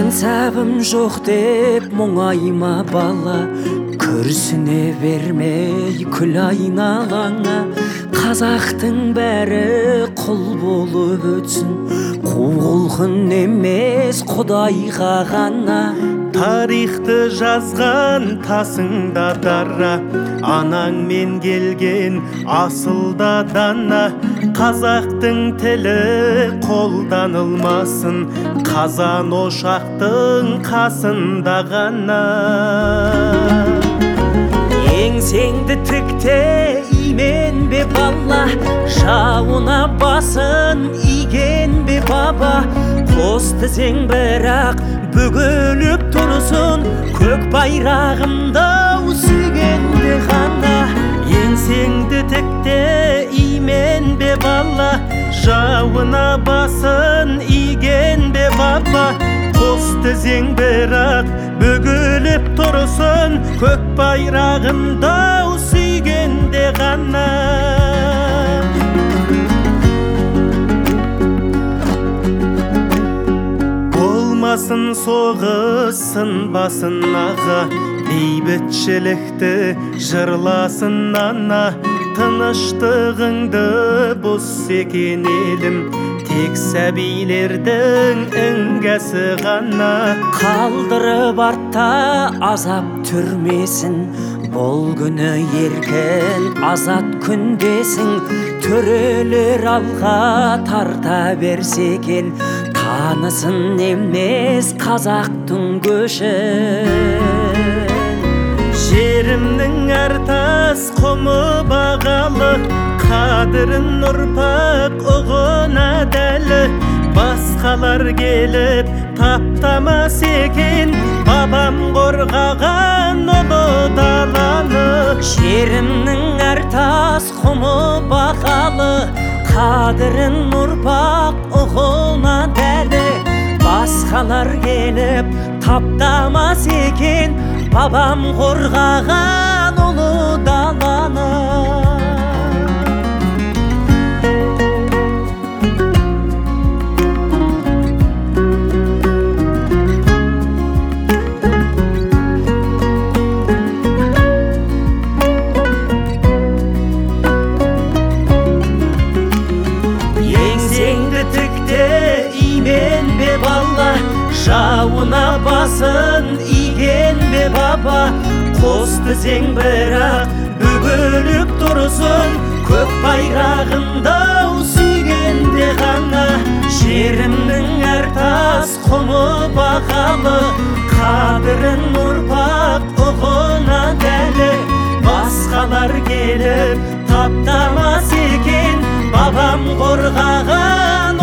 ансабым жоқ деп мұңайма бала, күрсіне бермей күл айналаңа. Қазақтың бәрі құл болып өтсін, қу құлқын емес Құдайға ғана. Тарихты жазған тасыңда дара, анаңмен келген асылда дана. Қазақтың тілі қолданылмасын, қазан ошақтың қасында ғана. Еңсеңді тікте имен бе бала, жауына басын иген бе баба. Қос тізең бірақ бүгіліп тұрсын, көк байрағымды сүйгенде ғана. Еңсеңді тікте имен бе бала, жауына басын иген бе баба. Қос тізең бірақ бүгіліп тұрсын, көк байрағымды сүйгенде ғана. Болмасын соғыс сынбасын аға, бейбітшілікті жырласын ана. Тыныштығыңды бұзсекен елім, тек сәбилердің іңгәсі ғана. Қалдырып артта азап түрмесін, бұл күні еркін азат күндесің. Төрелер алға тарта берсекен, танысын емес қазақтың көшін. Жерімнің әр тас құмы бағалы, қадірін ұрпақ ұғына дәлі. Басқалар келіп таптамас екен, бабам қорғаған ұлы даланы. Жерімнің әр тас құмы бағалы, қадірін ұрпақ ұғына дәлі. Басқалар келіп таптамас екен, бабам қорғаған ұлы даланы. Еңсеңді тікте имен бе бала, жауына басын иген бе баба. Қос тізең бірақ бүгіліп тұрсын, көк байрағымды сүйгенде ғана. Жерімнің әр тас құмы бағалы, қадірін ұрпақ ұғына дәлі. Басқалар келіп таптамас екен, бабам қорғаған